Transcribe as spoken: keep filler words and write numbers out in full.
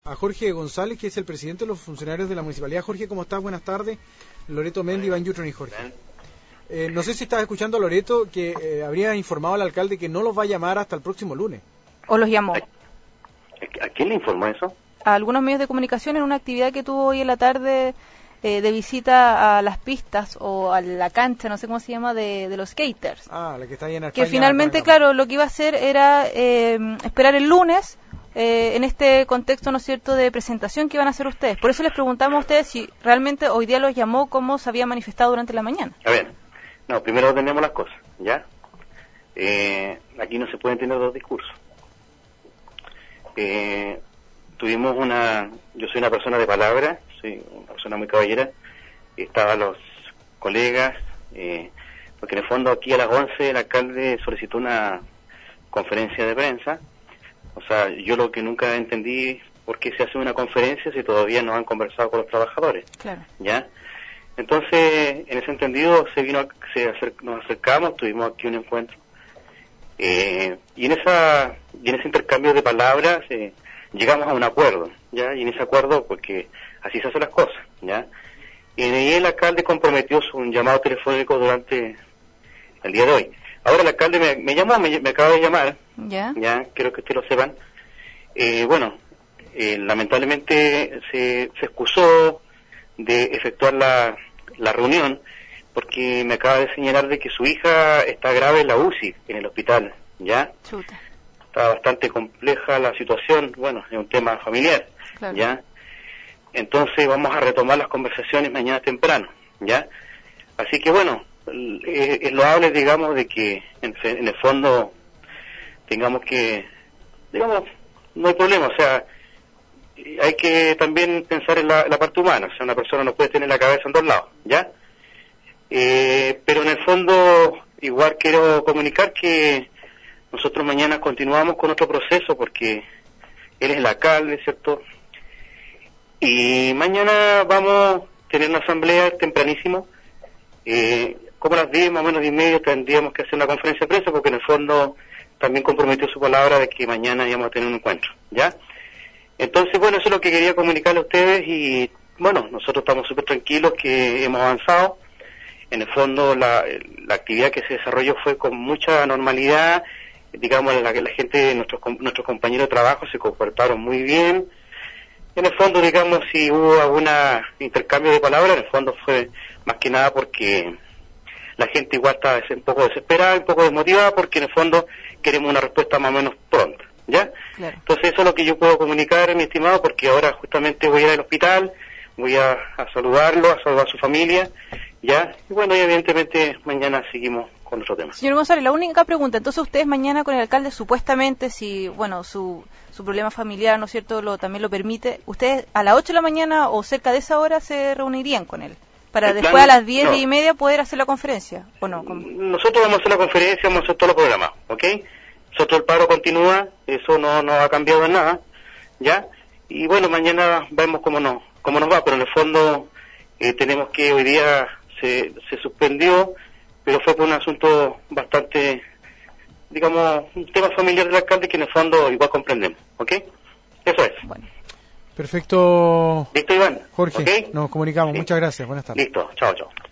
a Jorge González, que es el presidente de los funcionarios de la municipalidad. Jorge, ¿cómo estás? Buenas tardes. Loreto Mendy, Iván Yutron y Jorge. Eh, no sé si estás escuchando a Loreto, que eh, habría informado al alcalde que no los va a llamar hasta el próximo lunes. ¿O los llamó? ¿A, a quién le informó eso? A algunos medios de comunicación en una actividad que tuvo hoy en la tarde eh, de visita a las pistas o a la cancha, no sé cómo se llama, de, de los skaters. Ah, la que está ahí en España. Que finalmente, claro, lo que iba a hacer era eh, esperar el lunes eh, en este contexto, ¿no es cierto?, de presentación que iban a hacer ustedes. Por eso les preguntamos a ustedes si realmente hoy día los llamó como se había manifestado durante la mañana. A ver, no, primero ordenemos las cosas, ¿ya? Eh, aquí no se pueden tener dos discursos. Eh, tuvimos una, yo soy una persona de palabra, soy una persona muy caballera, estaban los colegas, eh, porque en el fondo aquí a las once el alcalde solicitó una conferencia de prensa. O sea, yo lo que nunca entendí por qué se hace una conferencia si todavía no han conversado con los trabajadores. Claro. ¿Ya? Entonces, en ese entendido, se vino, se acer, nos acercamos, tuvimos aquí un encuentro. Eh, y en esa y en ese intercambio de palabras eh, llegamos a un acuerdo, ¿ya? Y en ese acuerdo, porque así se hacen las cosas, ¿ya? Y el alcalde comprometió su un llamado telefónico durante el día de hoy. Ahora el alcalde me, me llamó, me, me acaba de llamar, ya, ya quiero que ustedes lo sepan. Eh, bueno, eh, lamentablemente se, se excusó de efectuar la, la reunión porque me acaba de señalar de que su hija está grave en la U C I, en el hospital, ¿ya? Chuta. Está bastante compleja la situación, bueno, es un tema familiar, claro. ¿ya? Entonces vamos a retomar las conversaciones mañana temprano, ¿ya? Así que bueno, es, es loable, digamos, de que en, en el fondo tengamos que, digamos, no hay problema, o sea, hay que también pensar en la, la parte humana, o sea, una persona no puede tener la cabeza en dos lados, ¿ya? Eh, pero en el fondo, igual quiero comunicar que nosotros mañana continuamos con nuestro proceso porque él es el alcalde, ¿cierto? Y mañana vamos a tener una asamblea tempranísimo, eh, como a las diez, más o menos diez y media, tendríamos que hacer una conferencia de prensa porque en el fondo también comprometió su palabra de que mañana íbamos a tener un encuentro, ¿ya? Entonces, bueno, eso es lo que quería comunicarle a ustedes y, bueno, nosotros estamos súper tranquilos que hemos avanzado. En el fondo, la, la actividad que se desarrolló fue con mucha normalidad, digamos, la, la gente, nuestros, nuestros compañeros de trabajo se comportaron muy bien. En el fondo, digamos, si hubo algún intercambio de palabras, en el fondo fue más que nada porque la gente igual está un poco desesperada, un poco desmotivada, porque en el fondo queremos una respuesta más o menos pronta, ¿ya? Claro. Entonces eso es lo que yo puedo comunicar, mi estimado, porque ahora justamente voy a ir al hospital, voy a, a saludarlo, a saludar a su familia, ¿ya? Y bueno, y evidentemente mañana seguimos con otro tema. Señor González, la única pregunta, entonces ustedes mañana con el alcalde, supuestamente, si, bueno, su su problema familiar, ¿no es cierto?, lo también lo permite, ustedes a las ocho de la mañana o cerca de esa hora se reunirían con él, para el después plan, a las diez, no. diez y media poder hacer la conferencia, ¿o no? ¿Cómo? Nosotros vamos a hacer la conferencia, vamos a hacer todo lo programado, ¿ok? Nosotros el paro continúa, eso no, no ha cambiado en nada, ¿ya? Y bueno, mañana vemos cómo, no, cómo nos va, pero en el fondo eh, tenemos que hoy día se, se suspendió, pero fue por un asunto bastante, digamos, un tema familiar del alcalde que en el fondo igual comprendemos, ¿ok? Eso es. Bueno. Perfecto. ¿Listo, Iván? Jorge, ¿Okay? nos comunicamos. Sí. Muchas gracias. Buenas tardes. Listo, chao, chao.